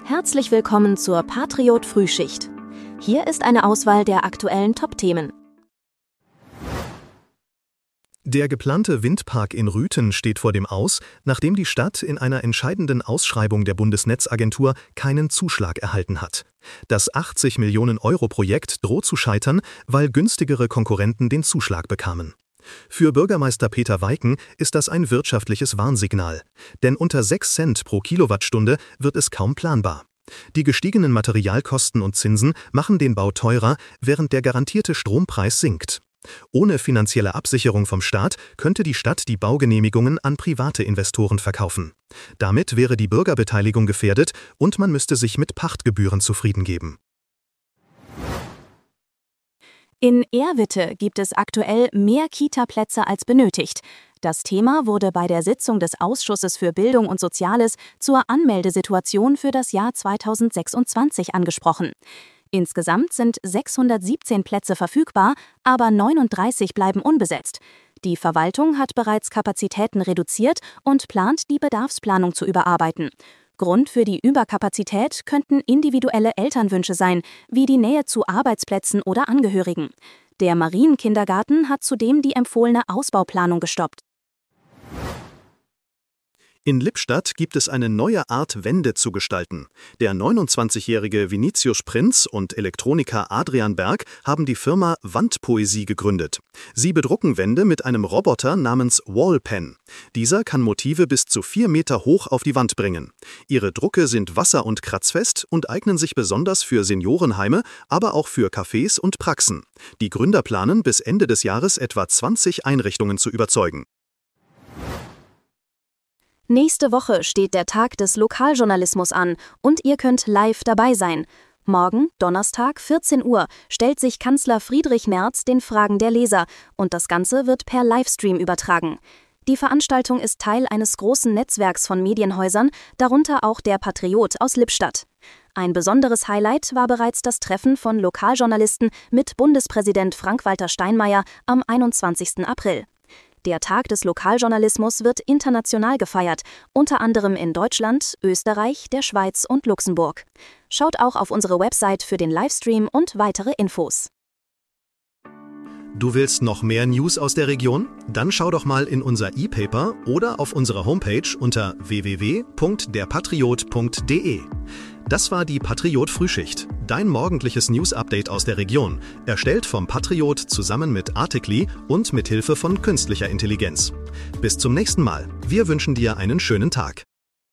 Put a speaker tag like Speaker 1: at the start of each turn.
Speaker 1: Herzlich willkommen zur Patriot Frühschicht. Hier ist eine Auswahl der aktuellen Top-Themen.
Speaker 2: Der geplante Windpark in Rüthen steht vor dem Aus, nachdem die Stadt in einer entscheidenden Ausschreibung der Bundesnetzagentur keinen Zuschlag erhalten hat. Das 80 Millionen Euro Projekt droht zu scheitern, weil günstigere Konkurrenten den Zuschlag bekamen. Für Bürgermeister Peter Weiken ist das ein wirtschaftliches Warnsignal. Denn unter 6 Cent pro Kilowattstunde wird es kaum planbar. Die gestiegenen Materialkosten und Zinsen machen den Bau teurer, während der garantierte Strompreis sinkt. Ohne finanzielle Absicherung vom Staat könnte die Stadt die Baugenehmigungen an private Investoren verkaufen. Damit wäre die Bürgerbeteiligung gefährdet und man müsste sich mit Pachtgebühren zufrieden geben.
Speaker 1: In Erwitte gibt es aktuell mehr Kita-Plätze als benötigt. Das Thema wurde bei der Sitzung des Ausschusses für Bildung und Soziales zur Anmeldesituation für das Jahr 2026 angesprochen. Insgesamt sind 617 Plätze verfügbar, aber 39 bleiben unbesetzt. Die Verwaltung hat bereits Kapazitäten reduziert und plant, die Bedarfsplanung zu überarbeiten. Grund für die Überkapazität könnten individuelle Elternwünsche sein, wie die Nähe zu Arbeitsplätzen oder Angehörigen. Der Marienkindergarten hat zudem die empfohlene Ausbauplanung gestoppt.
Speaker 2: In Lippstadt gibt es eine neue Art Wände zu gestalten. Der 29-jährige Vinicius Prinz und Elektroniker Adrian Berg haben die Firma Wandpoesie gegründet. Sie bedrucken Wände mit einem Roboter namens Wallpen. Dieser kann Motive bis zu 4 Meter hoch auf die Wand bringen. Ihre Drucke sind wasser- und kratzfest und eignen sich besonders für Seniorenheime, aber auch für Cafés und Praxen. Die Gründer planen, bis Ende des Jahres etwa 20 Einrichtungen zu überzeugen.
Speaker 1: Nächste Woche steht der Tag des Lokaljournalismus an und ihr könnt live dabei sein. Morgen, Donnerstag, 14 Uhr, stellt sich Kanzler Friedrich Merz den Fragen der Leser und das Ganze wird per Livestream übertragen. Die Veranstaltung ist Teil eines großen Netzwerks von Medienhäusern, darunter auch der Patriot aus Lippstadt. Ein besonderes Highlight war bereits das Treffen von Lokaljournalisten mit Bundespräsident Frank-Walter Steinmeier am 21. April. Der Tag des Lokaljournalismus wird international gefeiert, unter anderem in Deutschland, Österreich, der Schweiz und Luxemburg. Schaut auch auf unsere Website für den Livestream und weitere Infos.
Speaker 2: Du willst noch mehr News aus der Region? Dann schau doch mal in unser E-Paper oder auf unserer Homepage unter www.derpatriot.de. Das war die Patriot Frühschicht, dein morgendliches News-Update aus der Region, erstellt vom Patriot zusammen mit Artikli und mit Hilfe von künstlicher Intelligenz. Bis zum nächsten Mal. Wir wünschen dir einen schönen Tag.